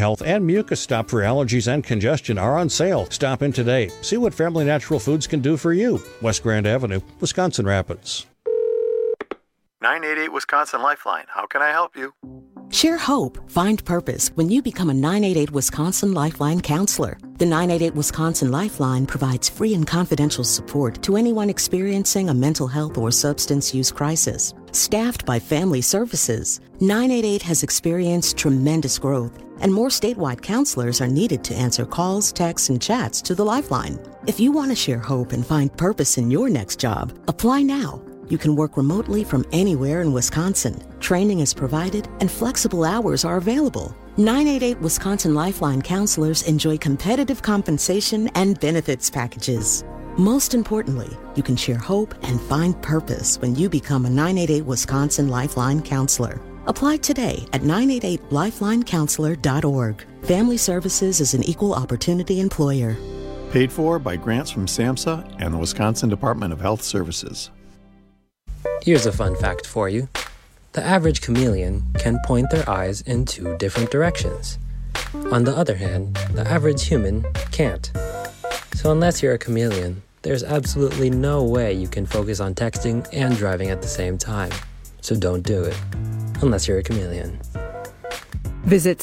Health and Mucus Stop for allergies and congestion are on sale. Stop in today. See what Family Natural Foods can do for you. West Grand Avenue, Wisconsin Rapids. 988 Wisconsin Lifeline. How can I help you? Share hope, find purpose when you become a 988 Wisconsin Lifeline counselor. The 988 Wisconsin Lifeline provides free and confidential support to anyone experiencing a mental health or substance use crisis. Staffed by Family Services, 988 has experienced tremendous growth, and more statewide counselors are needed to answer calls, texts, and chats to the Lifeline. If you want to share hope and find purpose in your next job, apply now. You can work remotely from anywhere in Wisconsin. Training is provided and flexible hours are available. 988 Wisconsin Lifeline counselors enjoy competitive compensation and benefits packages. Most importantly, you can share hope and find purpose when you become a 988 Wisconsin Lifeline counselor. Apply today at 988lifelinecounselor.org. Family Services is an equal opportunity employer. Paid for by grants from SAMHSA and the Wisconsin Department of Health Services. Here's a fun fact for you. The average chameleon can point their eyes in 2 different directions. On the other hand, the average human can't. So unless you're a chameleon, there's absolutely no way you can focus on texting and driving at the same time. So don't do it, unless you're a chameleon. Visit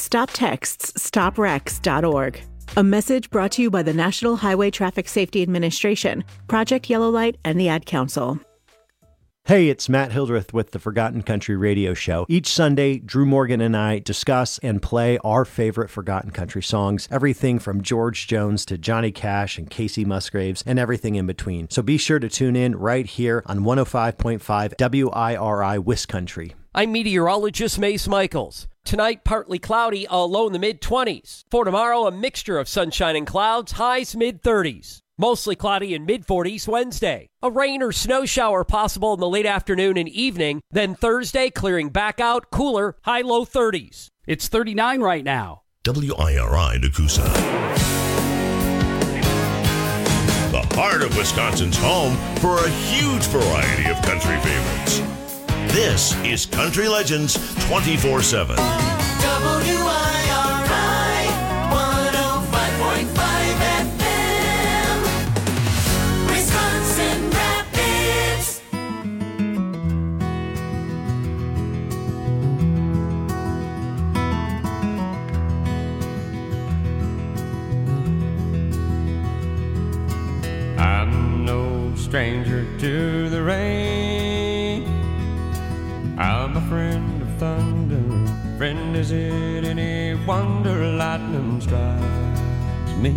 StopTextsStopWrecks.org. A message brought to you by the National Highway Traffic Safety Administration, Project Yellow Light, and the Ad Council. Hey, it's Matt Hildreth with the Forgotten Country Radio Show. Each Sunday, Drew Morgan and I discuss and play our favorite Forgotten Country songs, everything from George Jones to Johnny Cash and Casey Musgraves and everything in between. So be sure to tune in right here on 105.5 WIRI Wiscountry. I'm meteorologist Mace Michaels. Tonight, partly cloudy, a low in the mid-20s. For tomorrow, a mixture of sunshine and clouds, highs mid-30s. Mostly cloudy and mid-40s Wednesday. A rain or snow shower possible in the late afternoon and evening. Then Thursday, clearing back out, cooler, high-low 30s. It's 39 right now. WIRI Nakusa. The heart of Wisconsin's home for a huge variety of country favorites. This is Country Legends 24/7. WIRI 105.5 FM. Wisconsin Rapids. I'm no stranger to the rain. I'm a friend of thunder. Friend, is it any wonder lightning strikes me?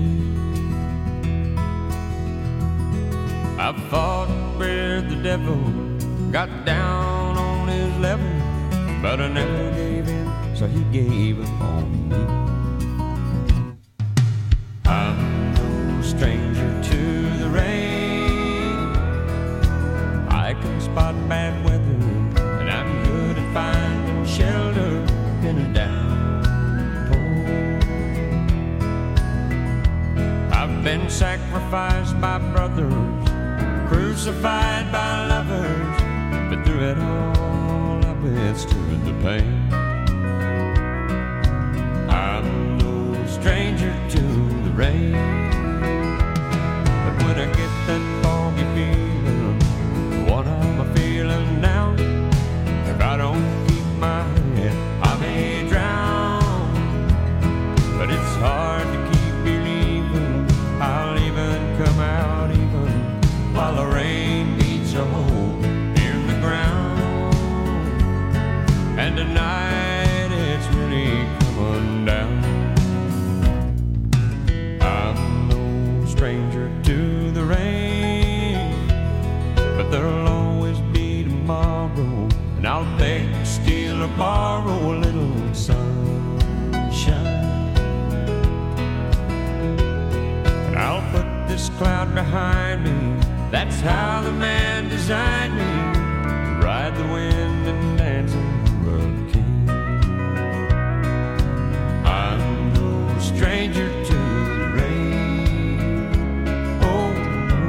I fought with the devil, got down on his level, but I never gave in, so he gave up on me. I'm no stranger to the rain. I can spot bad weather, and I'm good at finding shelter in a downpour. I've been sacrificed by brothers, crucified by lovers, but through it all I withstood the pain. I'm no stranger to the rain, but when I get that foggy feeling, what am I feeling now? If I don't keep my head, I may drown. But it's hard to keep believing I'll even come out even while the rain beats a hole in the ground. And tonight it's really coming down. I'm no stranger to the rain, but there'll always be tomorrow, and I'll beg, steal, or borrow a little sunshine. And I'll put this cloud behind me. That's how the man designed me, to ride the wind and dance in the hurricane. I'm no stranger to the rain. Oh no,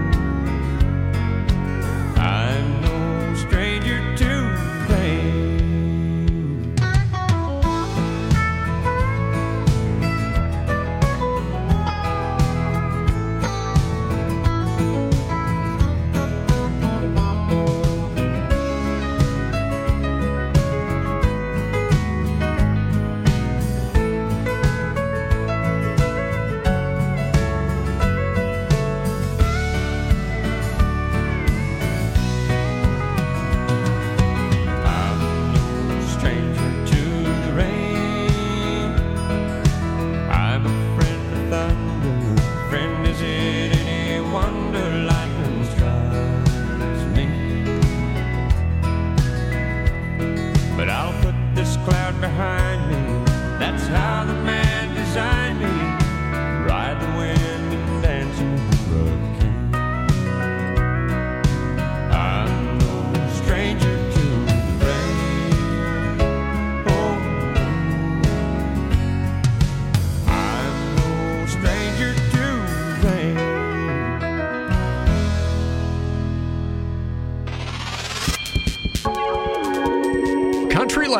I'm no stranger to the rain.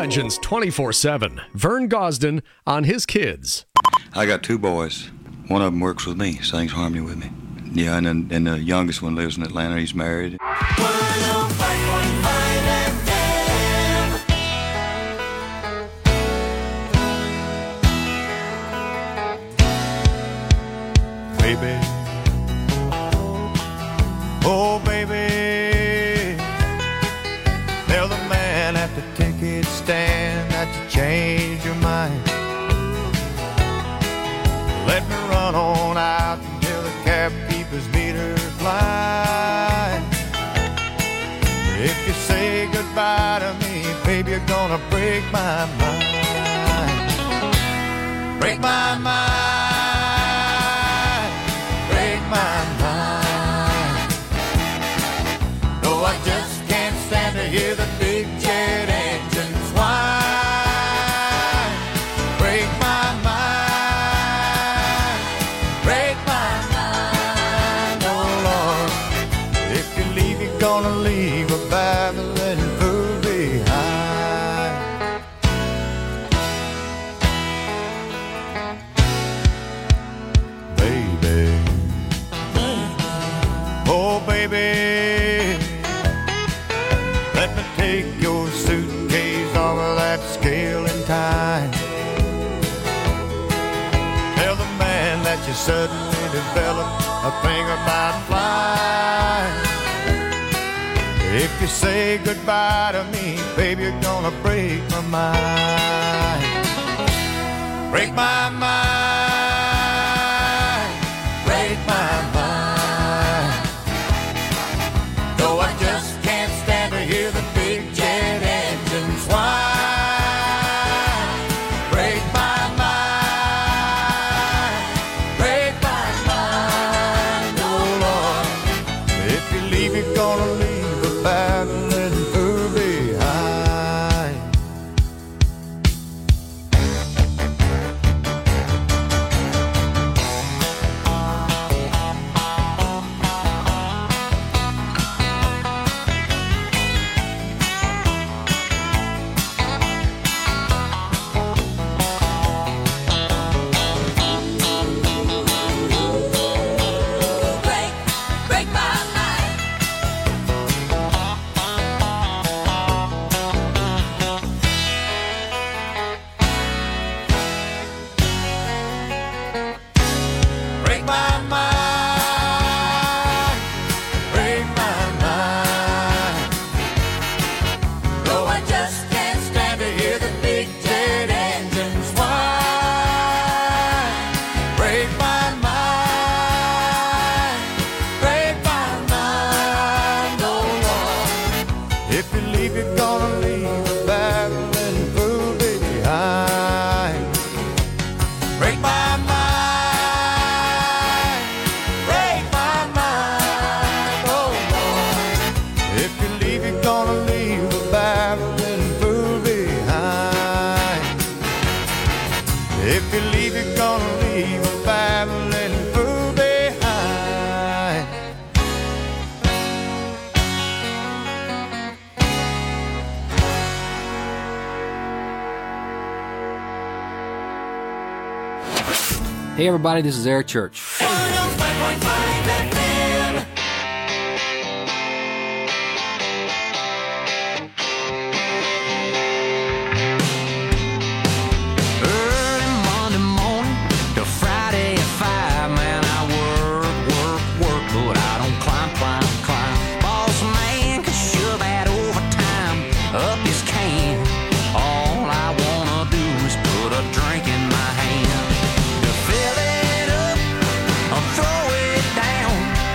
Legends 24/7. Vern Gosden on his kids. I got 2 boys. One of them works with me, sings harmony with me. Yeah, and the youngest one lives in Atlanta. He's married. 105.5 FM. Baby, oh baby, tell the man at the ticket stand that you changed your mind. Let me run on out until the cab keeper's meter fly. If you say goodbye to me, baby, you're gonna break my mind. Break my mind, break my mind. No, I just can't stand to hear the big jet engines whine. Break my mind, break my mind, oh Lord. If you leave, you're gonna leave a babbling fool behind. Baby, oh baby, let me take your suitcase off of that scale and tie. Tell the man that you suddenly developed a thing about flying. If you say goodbye to me, baby, you're gonna break my mind. Break my mind, break my mind. Though I just can't stand to hear the big jet engines whine. Break my mind, break my mind, oh Lord. If you leave, you're gonna leave a babbling fool behind. Break my mind. Break my mind, break my mind. Though I just can't stand to hear the big jet engines whine. Break my mind, break my mind, oh Lord. If you leave, you're gonna leave a babbling fool behind. Break my mind, break my mind, oh Lord. If you leave, you're gonna leave a babbling fool behind. If you leave, you're gonna leave a babbling fool behind. Hey everybody, this is Eric Church. 105.5 FM. Early Monday morning to Friday at 5, man, I work, but I don't climb. Boss man can shove that overtime up his can. All I wanna do is put a drink in my hand. To fill it up or throw it down,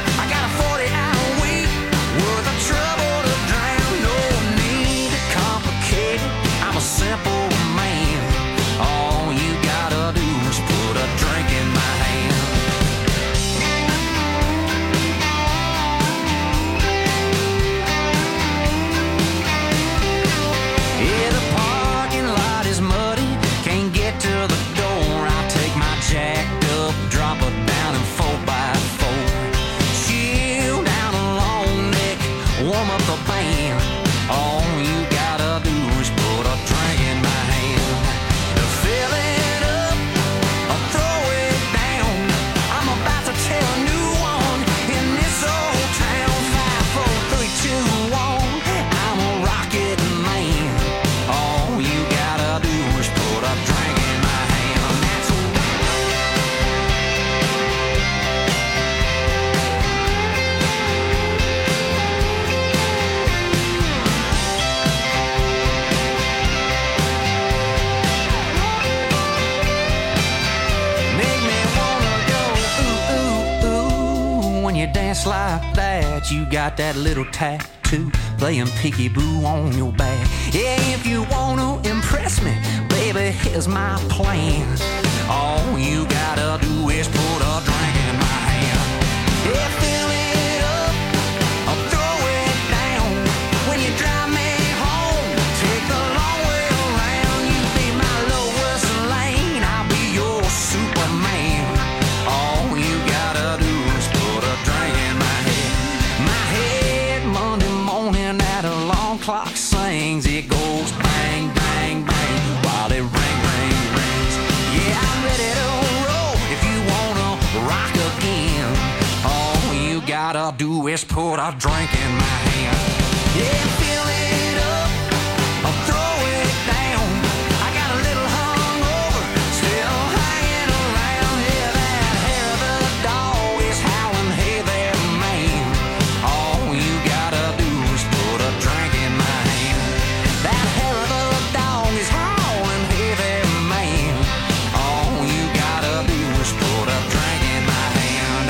dance like that, you got that little tattoo playing peekaboo on your back. Yeah, if you want to impress me, baby, here's my plan. All you gotta do is put a drink in my hand. Yeah, fill it up, I'll throw it down. When you drive me home, take the long way around. You be my Lois Lane, I'll be your Superman. All you gotta do is put a drink in my head. My head Monday morning, that alarm clock sings. It goes bang, bang, bang, while it ring, ring, rings. Yeah, I'm ready to roll if you wanna rock again. All you gotta do is put a drink in my hand. Yeah, fill it up, I'll throw it down. I got a little hungover, still hanging around. Yeah, that hair of the dog is howling, hey there, man. All you gotta do is put a drink in my hand. That hair of the dog is howling, hey there, man. All you gotta do is put a drink in my hand.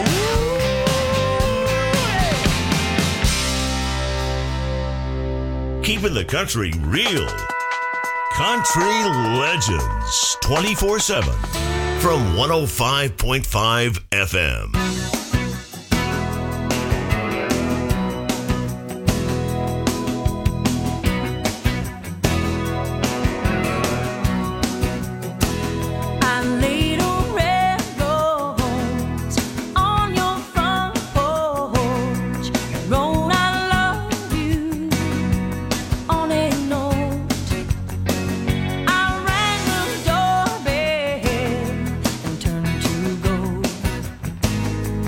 Keeping the country real. Country Legends 24/7 from 105.5 FM. I laid a red rose on your front porch, wrote I love you on a note. I rang the doorbell and turned to go.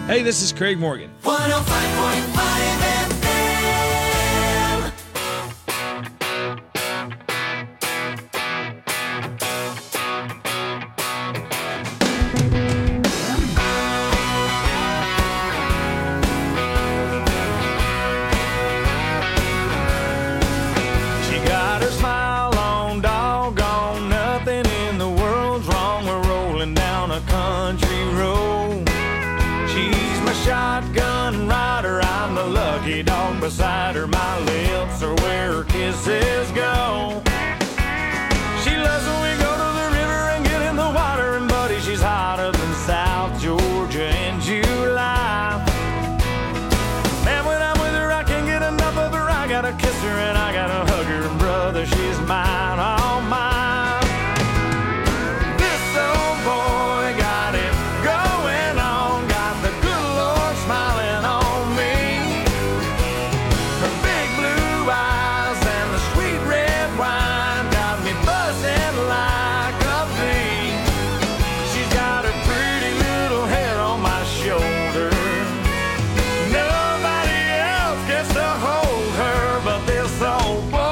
Hey, this is Craig Morgan. 105.5 FM. She got her smile on, doggone, nothing in the world's wrong. We're rolling down a country road. She's my shotgun rider, I'm the lucky dog beside her. My lips are where her kisses go. She loves when we go to the river and get in the water, and buddy, she's hotter than South Georgia in July. Man, when I'm with her, I can't get enough of her. I gotta kiss her and I gotta hug her, and brother, she's mine, all mine. This old boy got it going on, got the good Lord smiling on me. Her big blue eyes and the sweet red wine got me buzzing like a bee. She's got her pretty little head on my shoulder. Nobody else gets to hold her but this old boy.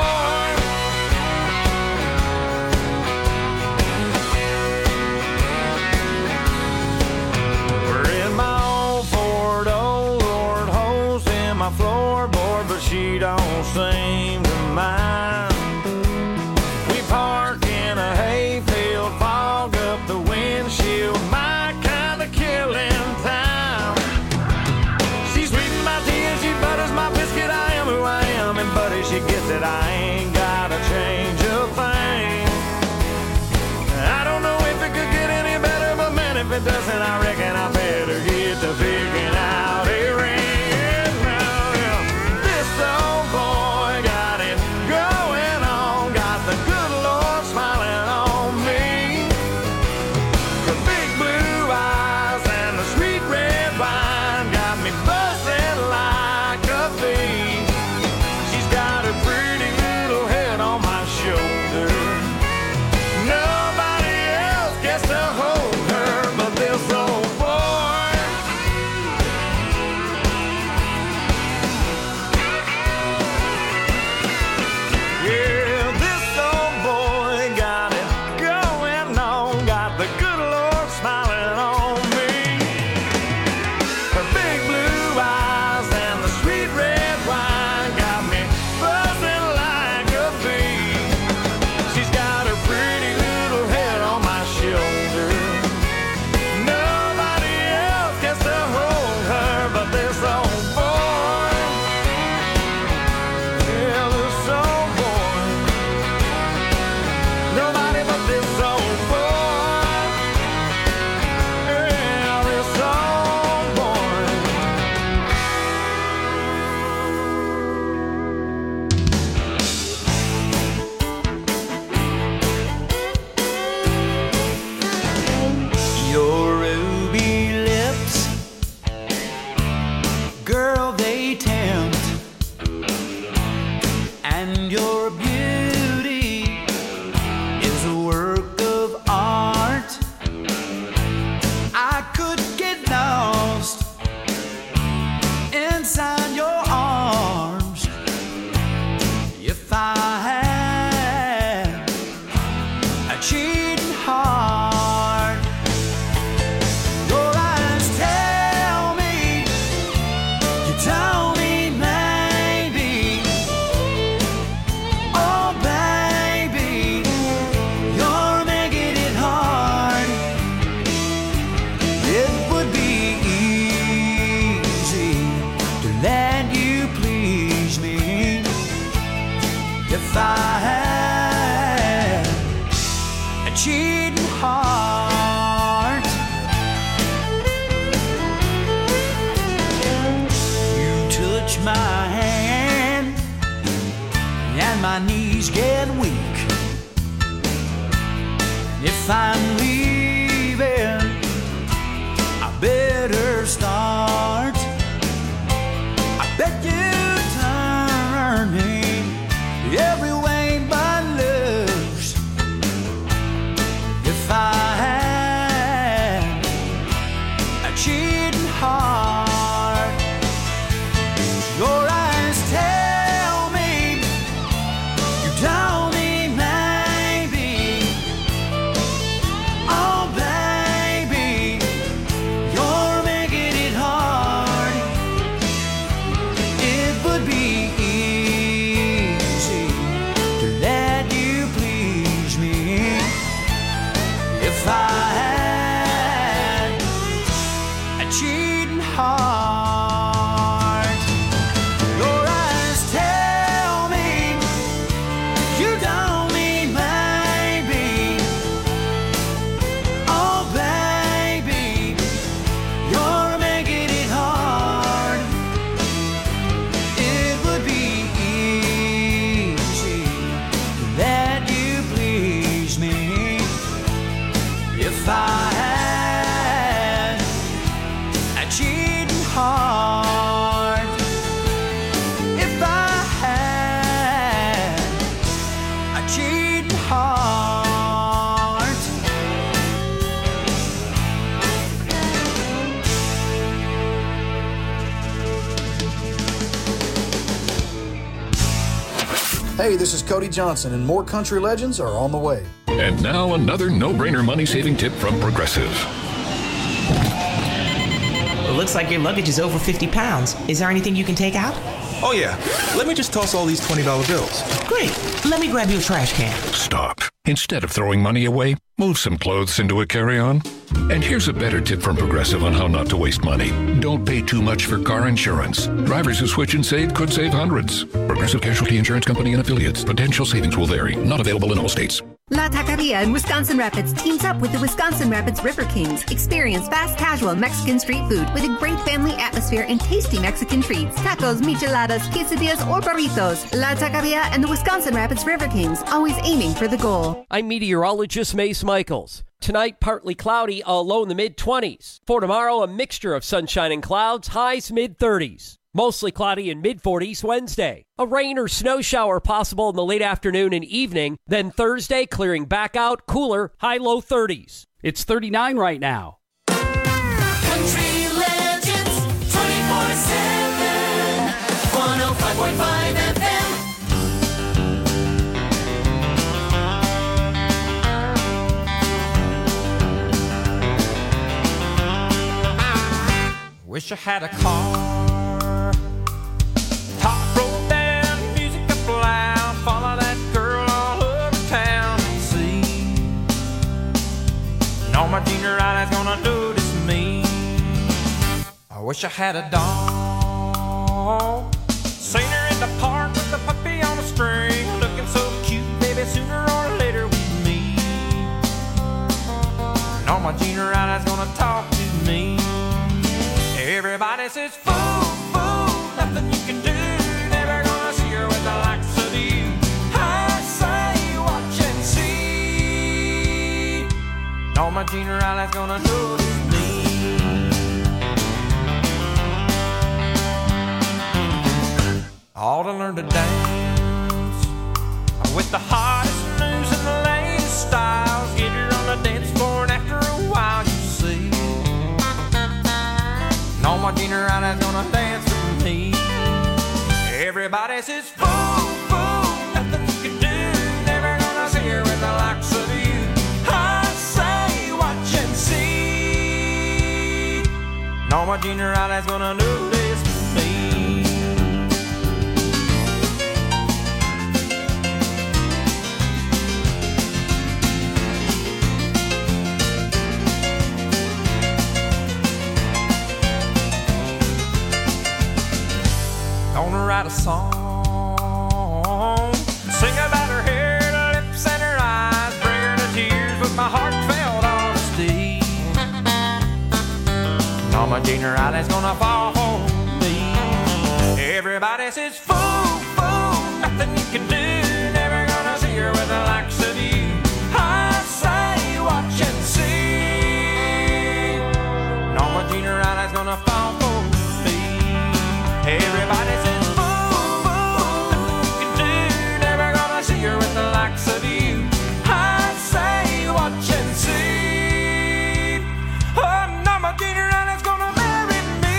We're in my old Ford, oh Lord, holes in my floorboard, but she don't seem to mind. We park in a hayfield, fog up the windshield, my kind of killing time. She's sweeting my tea and she butters my biscuit. I am who I am, and buddy, she gets it. I ain't gotta change a thing. I don't know if it could get any better, but man, if it doesn't, I reckon I better get to picking out a ring. This old boy got it going on, got the good Lord smiling on me. Her big blue eyes and the sweet red wine got me buzzing like a bee. She's got her pretty little head on my shoulder. Nobody else gets to hold her but this old boy. Yeah, this old boy got it going on, got the good Lord smiling on me. Her big blue eyes and the sweet red wine got me buzzing like a bee. She's got her pretty little head on my shoulder. Nobody else gets to hold her but this old boy. Yeah, this old boy. Nobody but this old boy. Yeah, this old boy. Your ruby lips, girl, they tempt, and your beauty is a work of art. I could get lost inside your arms if I had a cheating heart. Your eyes tell me, you tell me maybe, oh baby, you're making it hard. It would be easy to let you please me if I had a cheating heart. You touch my hand and my knees get weak. If I'm leaving, I better start. I bet you turn me every way but loose. If I had a cheating heart. cheating heart. Your eyes tell me you don't mean maybe. Oh baby, you're making it hard. It would be easy that you please me if I had a cheating heart. If I had a cheating heart. Hey, this is Cody Johnson, and more country legends are on the way. And now another no-brainer money-saving tip from Progressive. It looks like your luggage is over 50 pounds. Is there anything you can take out? Oh yeah, let me just toss all these $20 bills. Great. Let me grab you a trash can. Stop. Instead of throwing money away, move some clothes into a carry-on. And here's a better tip from Progressive on how not to waste money. Don't pay too much for car insurance. Drivers who switch and save could save hundreds. Progressive Casualty Insurance Company and affiliates. Potential savings will vary. Not available in all states. La Taqueria in Wisconsin Rapids teams up with the Wisconsin Rapids River Kings. Experience fast, casual Mexican street food with a great family atmosphere and tasty Mexican treats. Tacos, micheladas, quesadillas, or burritos. La Taqueria and the Wisconsin Rapids River Kings, always aiming for the goal. I'm meteorologist Mace Michaels. Tonight, partly cloudy, a low in the mid-20s. For tomorrow, a mixture of sunshine and clouds, highs mid-30s. Mostly cloudy and mid-40s Wednesday. A rain or snow shower possible in the late afternoon and evening. Then Thursday, clearing back out, cooler, high-low 30s. It's 39 right now. Country Legends 24/7 105.5 FM. Wish I had a car. Top rolled down, music up loud. Follow that girl all over town. See, and all my junior eyes gonna notice me. I wish I had a dog. Seen her in the park with a puppy on a string, looking so cute, baby. Sooner or later with me. And all my junior eyes gonna talk to me. Everybody says, fool, fool, nothing you can do. Never gonna see her with the likes of you. I say, watch and see. All my junior eyes gonna notice me. All to learn to dance with the hottest news and the latest styles. Get her on the dance floor, and after a while, you see. And all my junior eyes gonna dance with me. Everybody says, fool, fool, nothing you can do. Never gonna see her with the likes of you. I say, watch and see. And all my junior eyes gonna notice me. Gonna write a song, sing about her hair, her lips, and her eyes, bring her to tears with my heartfelt honesty. And all my junior eyes gonna fall for me. Everybody says, fool, fool, nothing you can do. Never gonna see her with the likes of you. I say, watch and see. And all my junior eyes gonna fall for me. Everybody says, with the likes of you. I say, watch and see. Oh, now my junior is gonna marry me.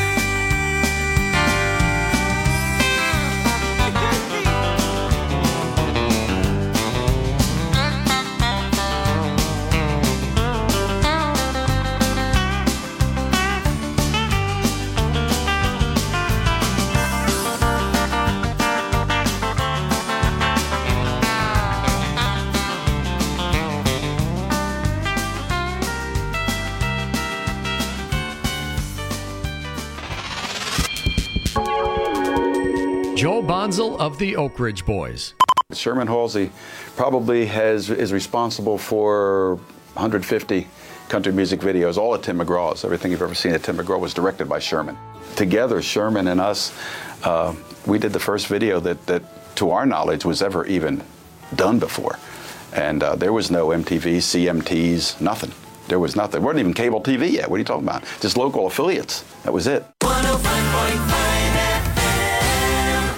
Joe Bonzel of the Oak Ridge Boys. Sherman Halsey probably is responsible for 150 country music videos, all at Tim McGraw's. Everything you've ever seen at Tim McGraw was directed by Sherman. Together, Sherman and us, we did the first video that to our knowledge, was ever even done before. And there was no MTV, CMTs, nothing. There was nothing. There wasn't even cable TV yet. What are you talking about? Just local affiliates. That was it. 105.5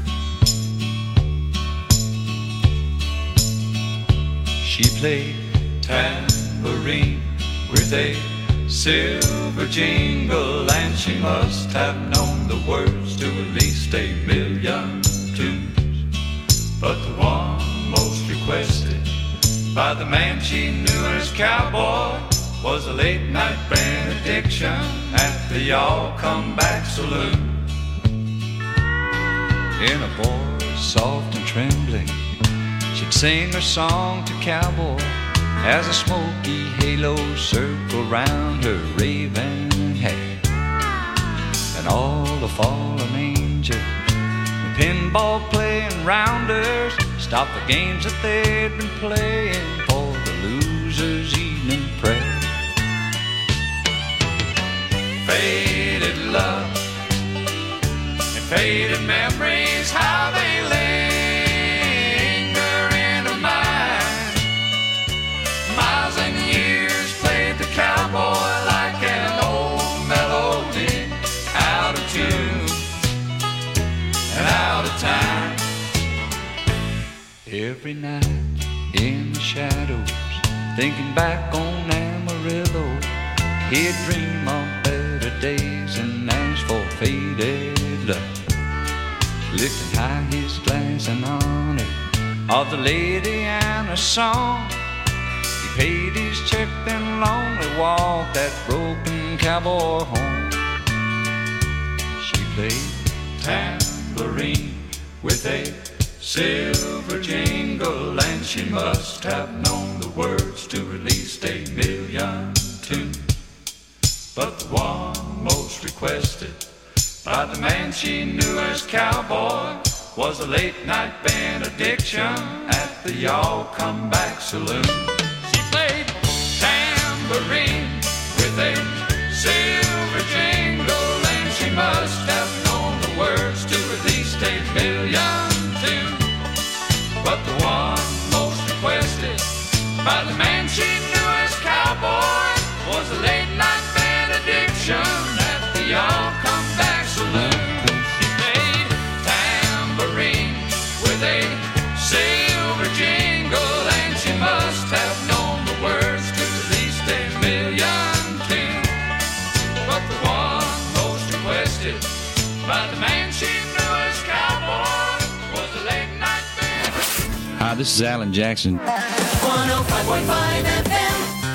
FM. She played tambourine with a silver jingle, and she must have known the words to at least 1,000,000 tunes. But the one most requested by the man she knew as cowboy was a late night benediction at the Y'all Come Back Saloon. In a voice soft and trembling, she'd sing her song to cowboy as a smoky halo circled round her raven hair. And all the fallen angels, the pinball playing rounders, stopped the games that they'd been playing for the loser's evening prayer. Faded love and faded memories, how they linger in her mind. Miles and years played the cowboy like an old melody, out of tune and out of time. Every night in the shadows, thinking back on Amarillo, he'd dream of better days and ask for faded love. Lifting high his glass in honor of the lady and her song, he paid his check then lonely walked that broken cowboy home. She played tambourine with a silver jingle, and she must have known the words to at least 1,000,000 tunes. But the one most requested by the man she knew as cowboy was a late night benediction at the Y'all Come Back Saloon. She played tambourine with a silver jingle, and she must have known the words to at least 1,000,000 tunes. But the one most requested by the man she knew as cowboy was a late night benediction at the Y'all Come Back Saloon. She played tambourine with a silver jingle, and she must have known the words to at least 1,000,000 tunes. But the one most requested by the man she knew as cowboy was a late night benediction. Hi, this is Alan Jackson. 105.5 FM.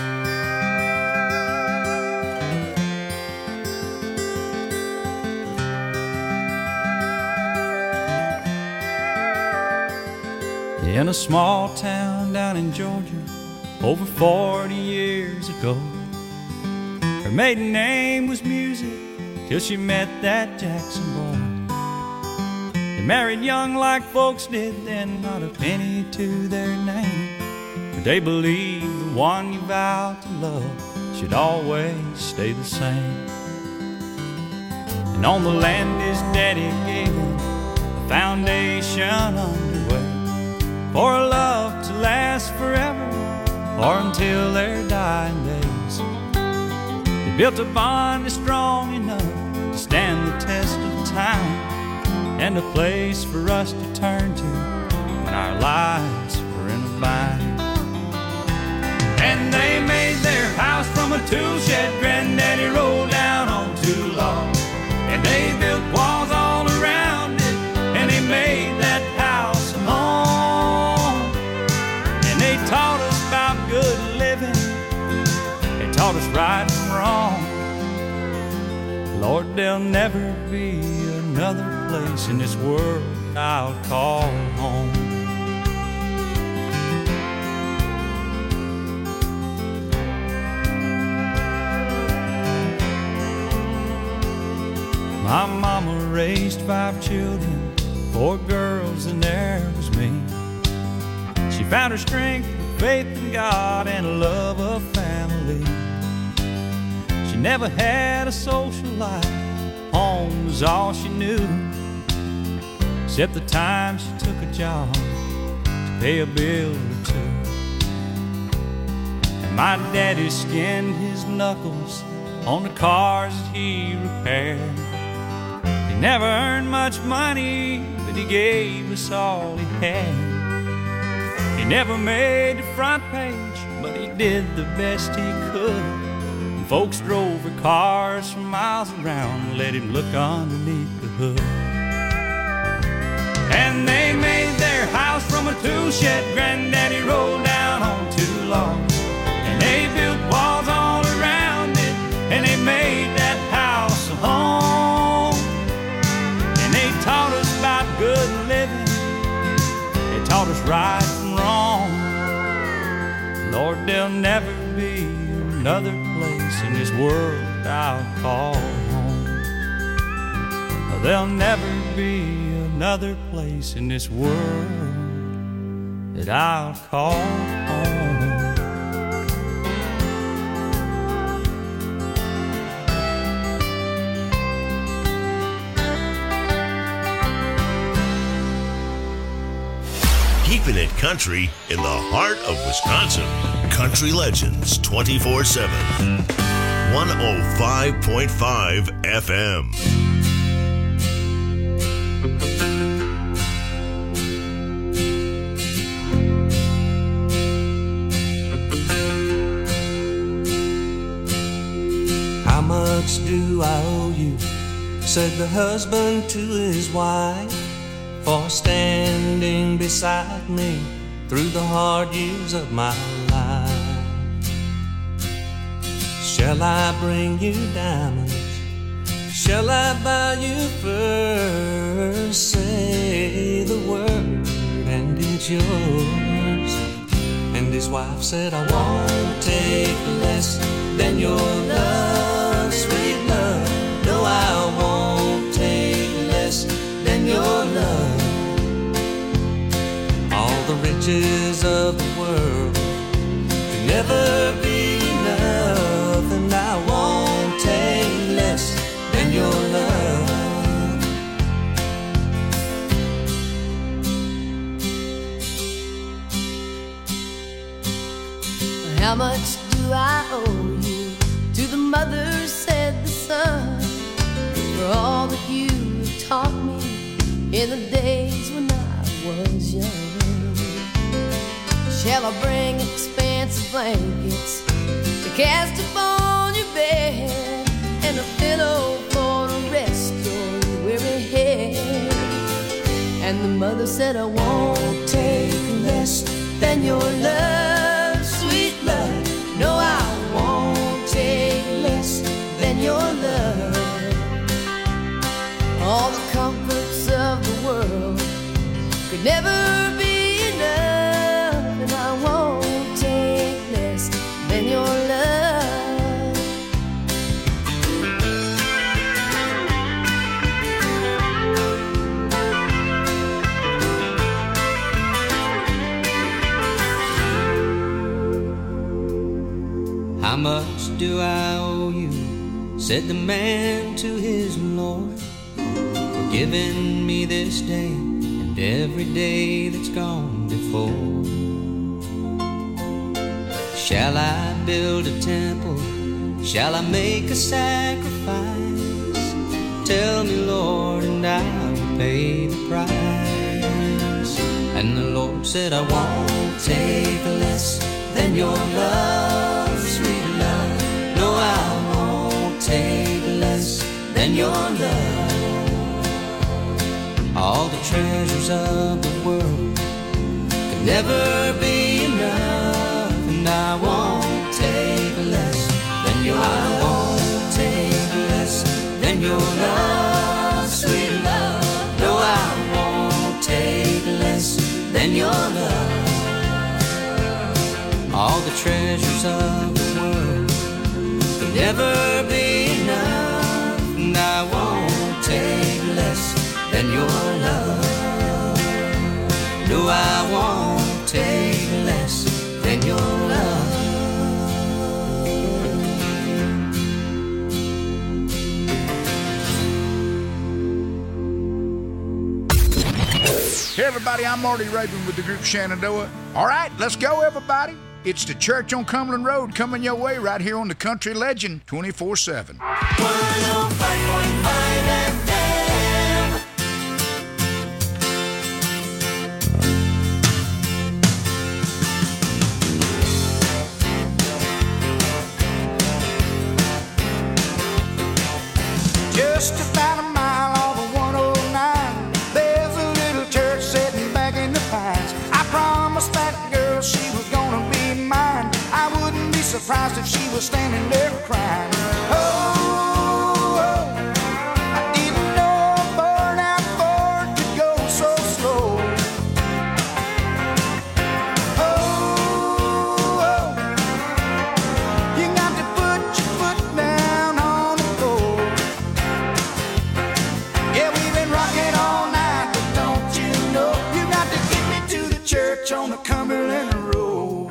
In a small town down in Georgia, over 40 years ago, her maiden name was Music till she met that Jackson boy. They married young like folks did then, not a penny to their name, but they believed the one you vowed to love should always stay the same. And on the land his daddy gave him, the foundation underway for a love to last forever, or until their dying days. They built a bond that's strong enough to stand the test of time, and a place for us to turn to when our lives were in a bind. And they made their house from a tool shed Granddaddy rolled down on too long, and they built walls all around it, and they made that house a home. And they taught us about good living, they taught us right from wrong. Lord, there'll never be another place in this world I'll call home. My mama raised 5 children 4 girls and there was me. She found her strength, faith in God, and a love of family. She never had a social life. Home was all she knew, except the time she took a job to pay a bill or two. And my daddy skinned his knuckles on the cars that he repaired. He never earned much money, but he gave us all he had. He never made the front page, but he did the best he could. And folks drove their cars for miles around and let him look underneath the hood. And they made their house from a tool shed Granddaddy rolled down on 2 logs. And they built walls all around it, and they made that house a home. And they taught us about good living. They taught us right from wrong. Lord, there'll never be another place in this world I'll call home. There'll never be another place in this world that I'll call home. Keeping it country in the heart of Wisconsin. Country Legends 24/7. 105.5 FM. How much do I owe you? Said the husband to his wife, for standing beside me through the hard years of my life. Shall I bring you diamonds? Shall I buy you furs? Say the word and it's yours. And his wife said, I won't take less than your love, sweet love. No, I won't take less than your love. All the riches of the world can never be enough, and I won't take less than your love. How much do I owe you? To the mother said the son, for all that you have taught me in the days when I was young. Shall I bring expensive blankets to cast upon your bed, and a pillow for to rest your weary head? And the mother said, I won't take less than your love, sweet love. No, I won't take less than your love. All the comforts of the world could never be enough, and I won't take less than your love. How much do I owe you? Said the man to his Lord, for giving me this day and every day that's gone before. Shall I build a temple? Shall I make a sacrifice? Tell me, Lord, and I will pay the price. And the Lord said, I won't take less than your love, sweet love. No, I won't take less than your love. All the treasures of the world could never be enough, and I won't take less than your love. I won't take less than your love, sweet love. No, I won't take less than your love. All the treasures of the world could never be enough, and I won't take less than your love. I won't take less than your love. Hey everybody, I'm Marty Raven with the group Shenandoah. All right, let's go everybody. It's the Church on Cumberland Road coming your way right here on the Country Legend 24/7. 105.5 FM. Just about a mile off of 109, there's a little church sitting back in the pines. I promised that girl she was gonna be mine. I wouldn't be surprised if she was standing there crying. Oh, I didn't know a burnout Ford could go so slow. Oh, you got to put your foot down on the floor. Yeah, we've been rocking all night, but don't you know you got to get me to the church on the Cumberland Road.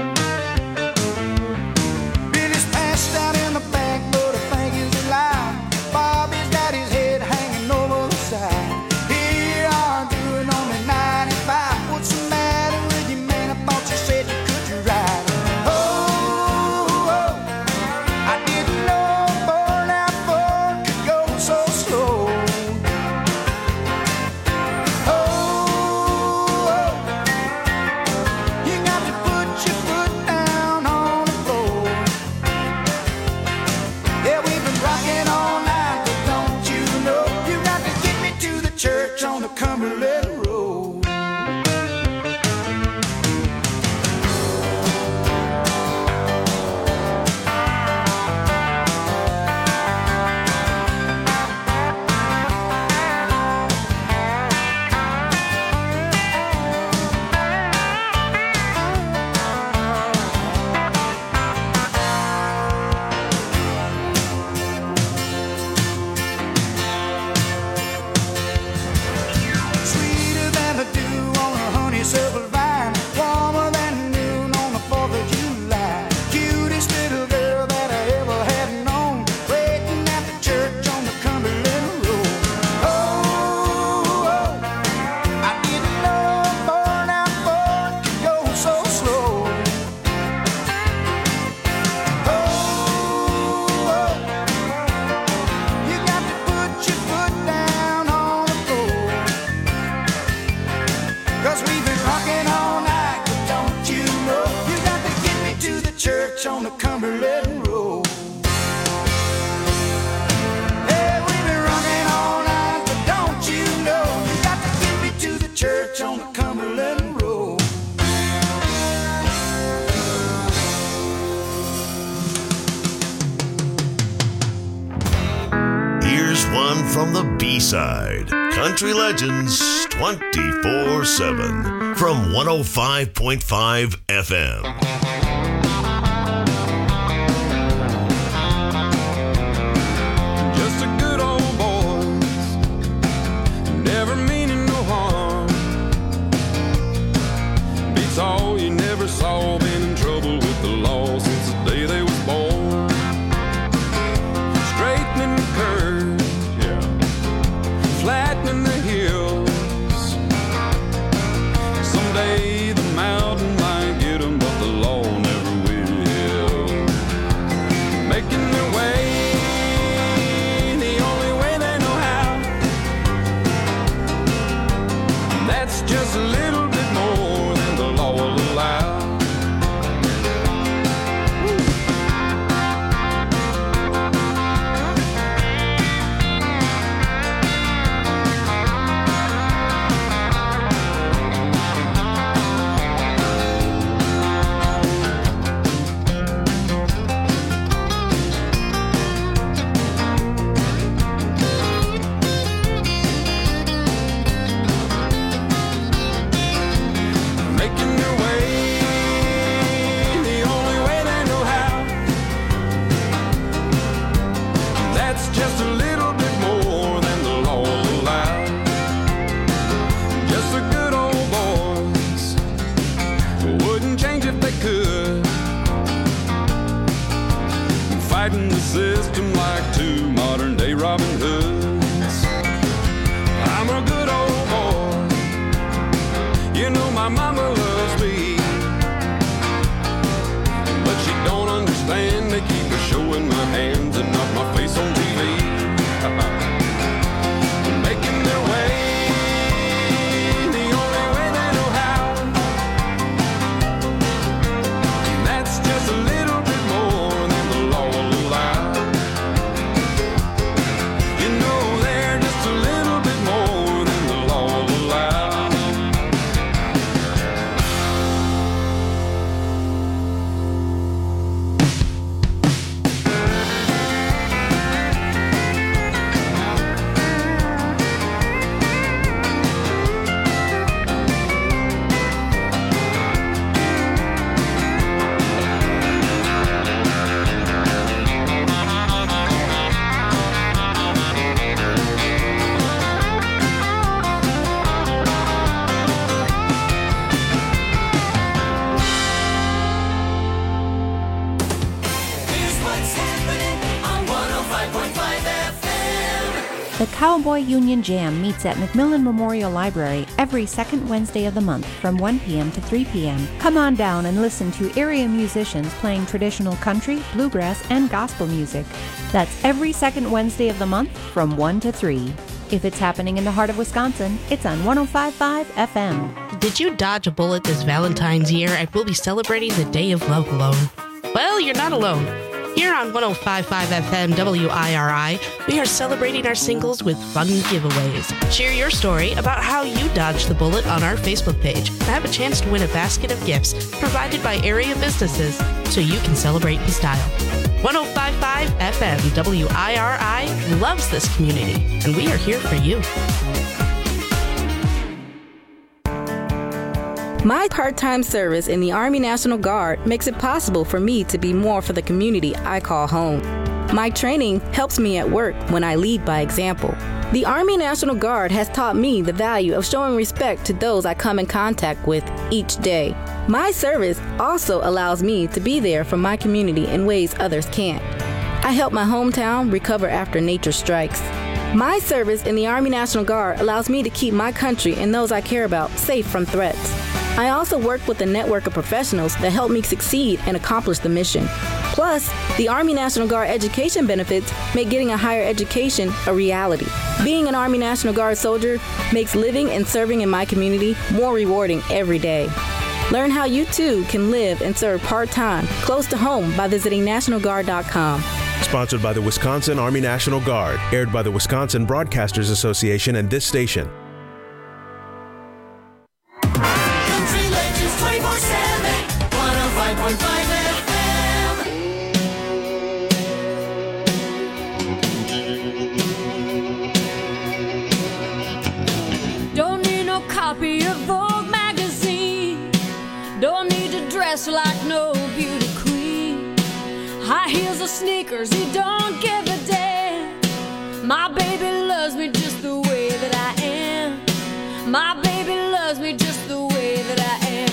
Billy's passed out in the back, but I think he's alive. Bobby's got his head hanging over the side. Here I'm doing only 95. What's the matter with you, man? I thought you said you could ride. Oh, I didn't know a burnout Ford could go so slow. You got to put your foot down on the floor. Yeah, we've been rocking all night, but don't you know you got to get me to the church on the Cumberland Road. Sweeter than the dew on a honeysuckle vine, warmer than noon on the 4th of July. Cutest little girl that I ever had known, waiting at the church on the Cumberland Road. Oh, I didn't know a burnout Ford could go so slow. Oh, you got to put your foot down on the floor. 'Cause we've been rocking all night, but don't you know you got to get me to the church on the Cumberland Road. Hey, we've been rocking all night, but don't you know you got to get me to the church on the Cumberland Road. Here's one from the B-side. Country Legends 24/7 from 105.5 FM. Just a good old boy, never meaning no harm. Beats all you never saw, been in trouble with the law since the day they was born. Straightening the curves, yeah, flattening the hills. Someday the mountain might get 'em, but the law system like two modern-day Robin Hoods. I'm a good old boy. You know my mama loves me, but she don't understand. They keep her showing my hands and not my face on TV. Making their way the only way they know how, and that's just a little bit more than the law will allow. You know they're just a little bit more than the law will allow. Here's what's happening on 105.5 FM. The Cowboy Union Jam meets at McMillan Memorial Library every second Wednesday of the month from 1 p.m. to 3 p.m. Come on down and listen to area musicians playing traditional country, bluegrass, and gospel music. That's every second Wednesday of the month from 1 to 3. If it's happening in the heart of Wisconsin, it's on 105.5 FM. Did you dodge a bullet this Valentine's year and we'll be celebrating the Day of Love alone? Well, you're not alone. Here on 105.5 FM WIRI, we are celebrating our singles with fun giveaways. Share your story about how you dodged the bullet on our Facebook page and have a chance to win a basket of gifts provided by area businesses so you can celebrate in style. 105.5 FM WIRI loves this community, and we are here for you. My part-time service in the Army National Guard makes it possible for me to be more for the community I call home. My training helps me at work when I lead by example. The Army National Guard has taught me the value of showing respect to those I come in contact with each day. My service also allows me to be there for my community in ways others can't. I help my hometown recover after nature strikes. My service in the Army National Guard allows me to keep my country and those I care about safe from threats. I also work with a network of professionals that help me succeed and accomplish the mission. Plus, the Army National Guard education benefits make getting a higher education a reality. Being an Army National Guard soldier makes living and serving in my community more rewarding every day. Learn how you too can live and serve part-time close to home by visiting nationalguard.com. Sponsored by the Wisconsin Army National Guard. Aired by the Wisconsin Broadcasters Association and this station. Country Legends 24/7, 105.5 FM. Don't need no copy of Vogue magazine. Don't need to dress like no beauty queen. High heels or sneakers, he don't give a damn. My baby loves me just the way that I am. My baby loves me just the way that I am.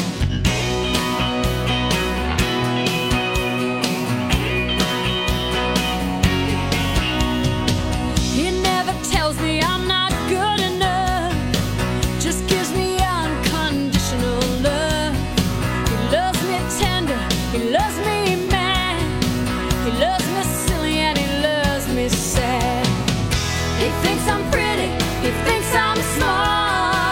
He never tells me I'm not good enough, just gives me unconditional love. He loves me tender, he loves me mad, he loves me silly and he loves me sad. He thinks I'm pretty, he thinks I'm smart.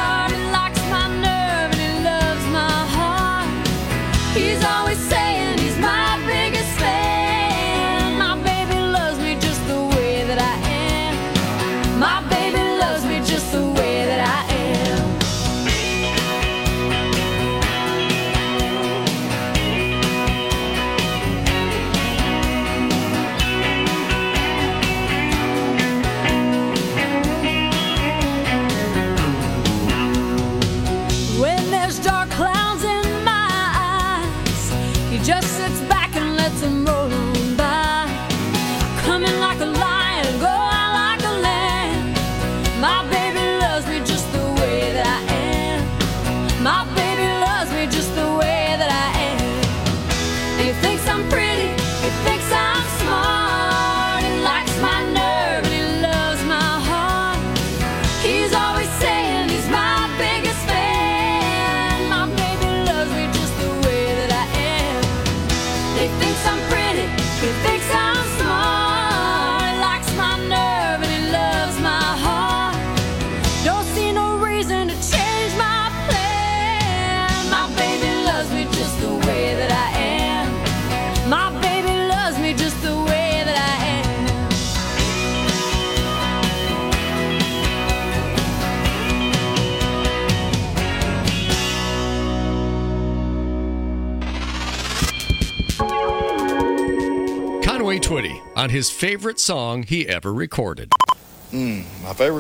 on his favorite song he ever recorded. My favorite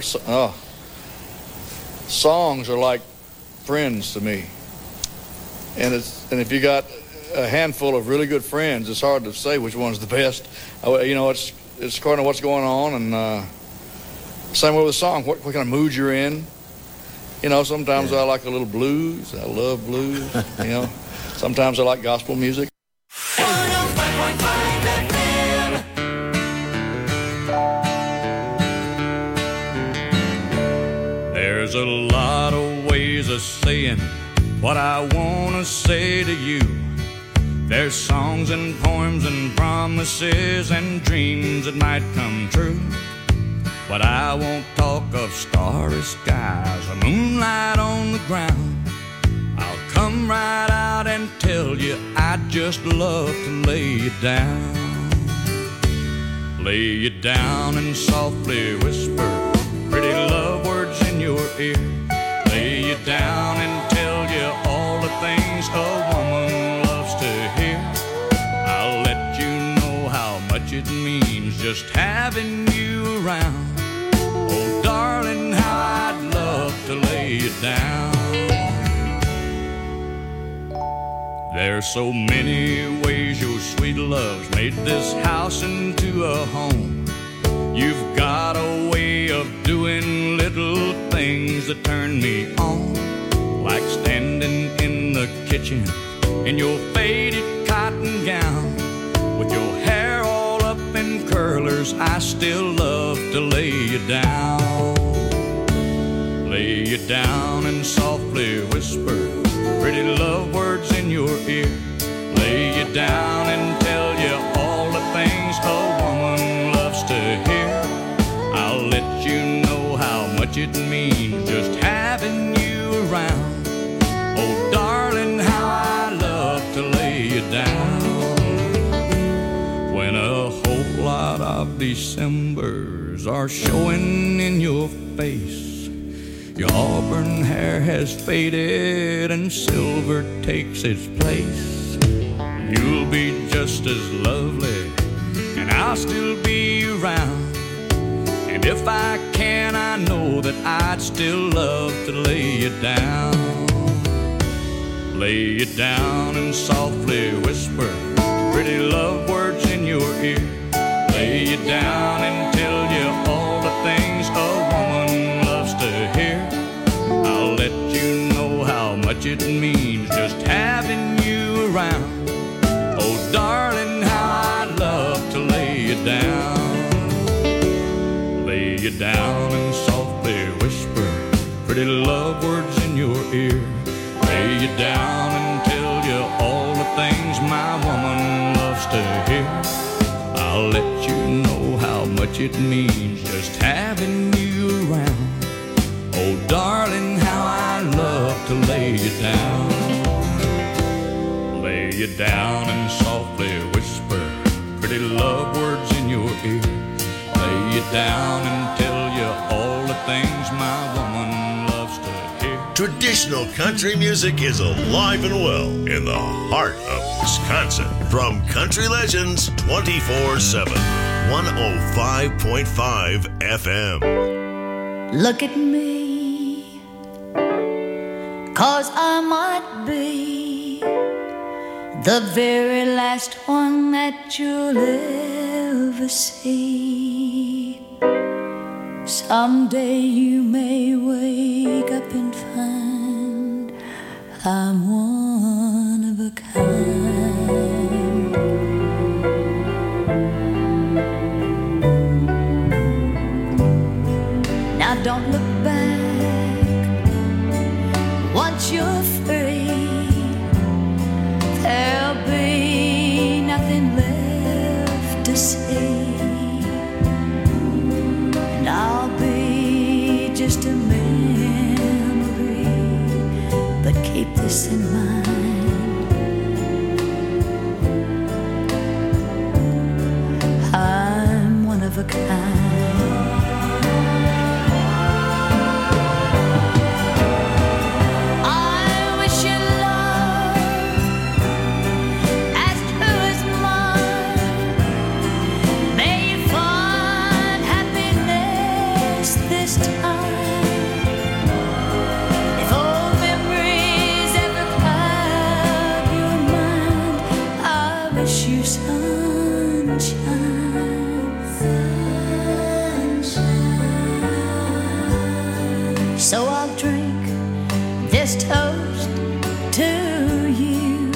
songs are like friends to me. And if you got a handful of really good friends, it's hard to say which one's the best. It's according to what's going on, and same way with a song, what kind of mood you're in. Sometimes I like a little blues. I love blues. Sometimes I like gospel music. There's a lot of ways of saying what I want to say to you. There's songs and poems and promises and dreams that might come true. But I won't talk of starry skies or moonlight on the ground. I'll come right out and tell you I'd just love to lay you down. Lay you down and softly whisper pretty love words in your ear. Lay you down and tell you all the things a woman loves to hear. I'll let you know how much it means just having you around. Oh, darling, how I'd love to lay you down. There's so many ways your sweet love's made this house into a home. You've got a way of doing little things that turn me on, like standing in the kitchen in your faded cotton gown, with your hair all up in curlers. I still love to lay you down. Lay you down and softly whisper pretty love words in your ear. Lay you down and tell you all the things a woman loves to hear. I'll let you know how much it means just having you around. Oh, darling, how I love to lay you down. When a whole lot of Decembers are showing in your face, your auburn hair has faded and silver takes its place. You'll be just as lovely and I'll still be around. And if I can, I know that I'd still love to lay you down. Lay you down and softly whisper pretty love words in your ear. Lay you down and tell you all the things a woman loves to hear. I'll let you know how much it means just having you around. Oh, darling, how I'd love to lay you down. Lay you down and softly whisper pretty love words in your ear. Lay you down and tell you all the things my woman loves to hear. I'll let you know how much it means just having you around. Oh, darling, how I love to lay you down. Lay you down and softly whisper pretty love words in your ear. Lay you down and tell you all the things my woman loves to hear. Traditional country music is alive and well in the heart of Wisconsin. From Country Legends 24/7, 105.5 FM. Look at me, 'cause I might be the very last one that you'll ever see. Someday you may wake up and find I'm one of a kind. Now don't look back once you're free. There'll be nothing left to see, and I'll be just a memory. But keep this in mind, I'm one of a kind. this toast to you.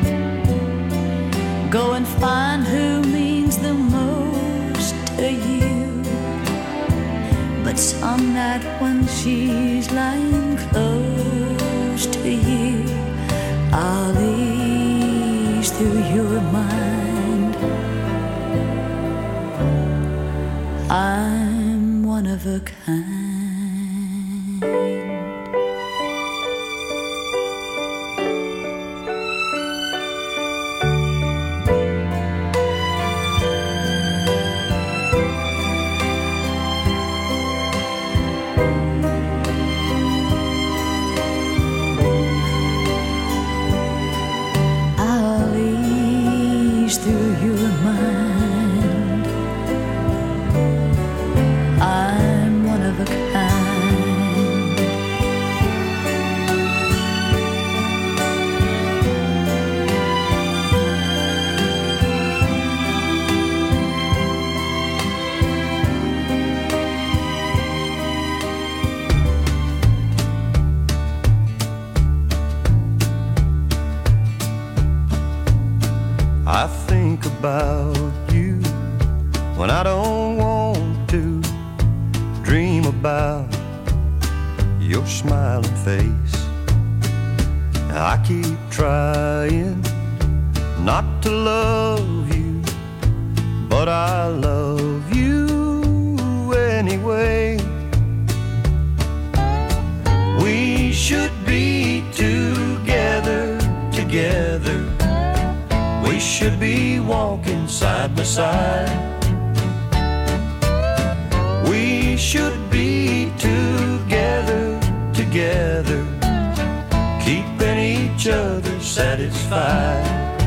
Go and find who means the most to you. But some night when she's lying close to you, I'll ease through your mind. I'm one of a kind. I'll ease through your mind. I'm one of a kind. I think about you when I don't want to. Dream about your smiling face. I keep trying not to love you, but I love you anyway. We should be together, together. We should be walking side by side. We should be together, together, keeping each other satisfied.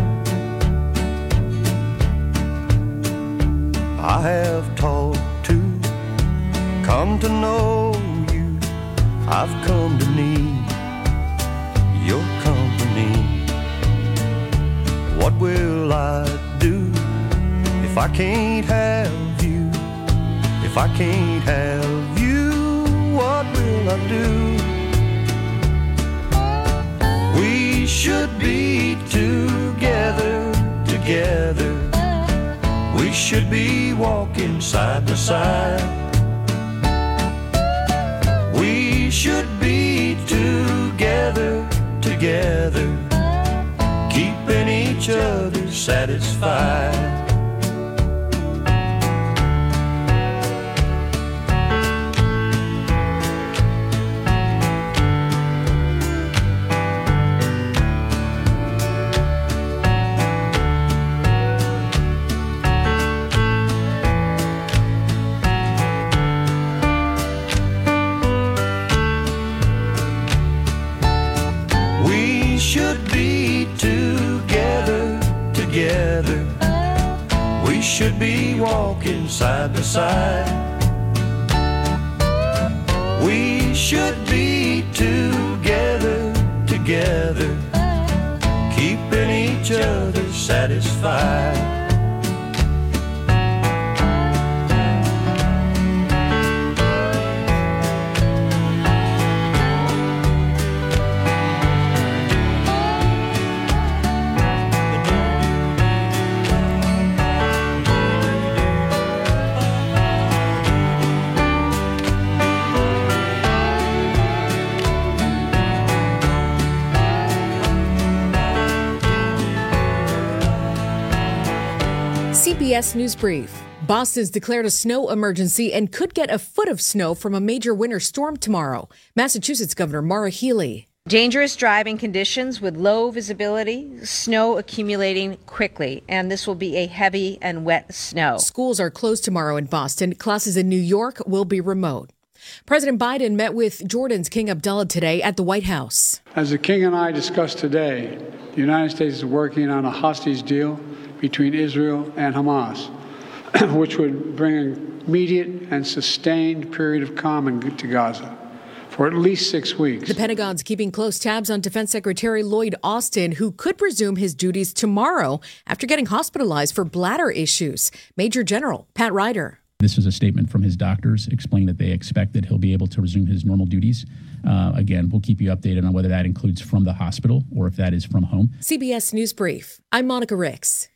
I have taught to come to know you. I've come to need your company. What will I do if I can't have you? If I can't have you, what will I do? We should be together, together. We should be walking side by side. We should be together, together, keeping each other satisfied. We should be together, together. We should be walking side by side. We should be together, together, keeping each other satisfied. CBS News Brief. Boston's declared a snow emergency and could get a foot of snow from a major winter storm tomorrow. Massachusetts Governor Maura Healey. Dangerous driving conditions with low visibility, snow accumulating quickly, and this will be a heavy and wet snow. Schools are closed tomorrow in Boston. Classes in New York will be remote. President Biden met with Jordan's King Abdullah today at the White House. As the King and I discussed today, the United States is working on a hostage deal between Israel and Hamas, which would bring an immediate and sustained period of calm to Gaza for at least 6 weeks. The Pentagon's keeping close tabs on Defense Secretary Lloyd Austin, who could resume his duties tomorrow after getting hospitalized for bladder issues. Major General Pat Ryder. This is a statement from his doctors explaining that they expect that he'll be able to resume his normal duties. Again, we'll keep you updated on whether that includes from the hospital or if that is from home. CBS News Brief. I'm Monica Ricks.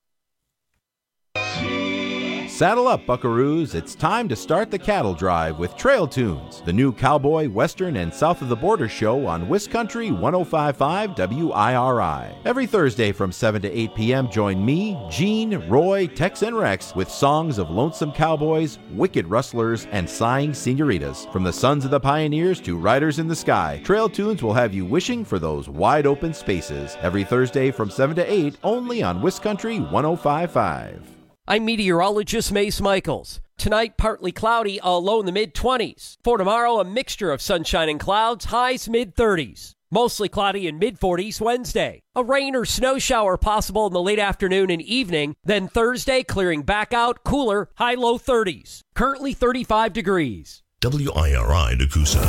Saddle up, buckaroos. It's time to start the cattle drive with Trail Tunes, the new cowboy, western, and south of the border show on WisCountry 105.5 WIRI. Every Thursday from 7 to 8 p.m., join me, Gene, Roy, Tex, and Rex with songs of lonesome cowboys, wicked rustlers, and sighing senoritas. From the sons of the pioneers to riders in the sky, Trail Tunes will have you wishing for those wide open spaces. Every Thursday from 7 to 8, only on WisCountry 105.5. I'm meteorologist Mace Michaels. Tonight, partly cloudy, a low in the mid-20s. For tomorrow, a mixture of sunshine and clouds, highs mid-30s. Mostly cloudy and mid-40s Wednesday. A rain or snow shower possible in the late afternoon and evening. Then Thursday, clearing back out, cooler, high-low 30s. Currently 35 degrees. WIRI Nakusa.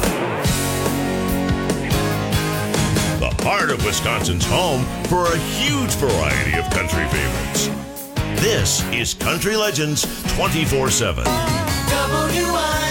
The heart of Wisconsin's home for a huge variety of country favorites. This is Country Legends 24/7. WIRI.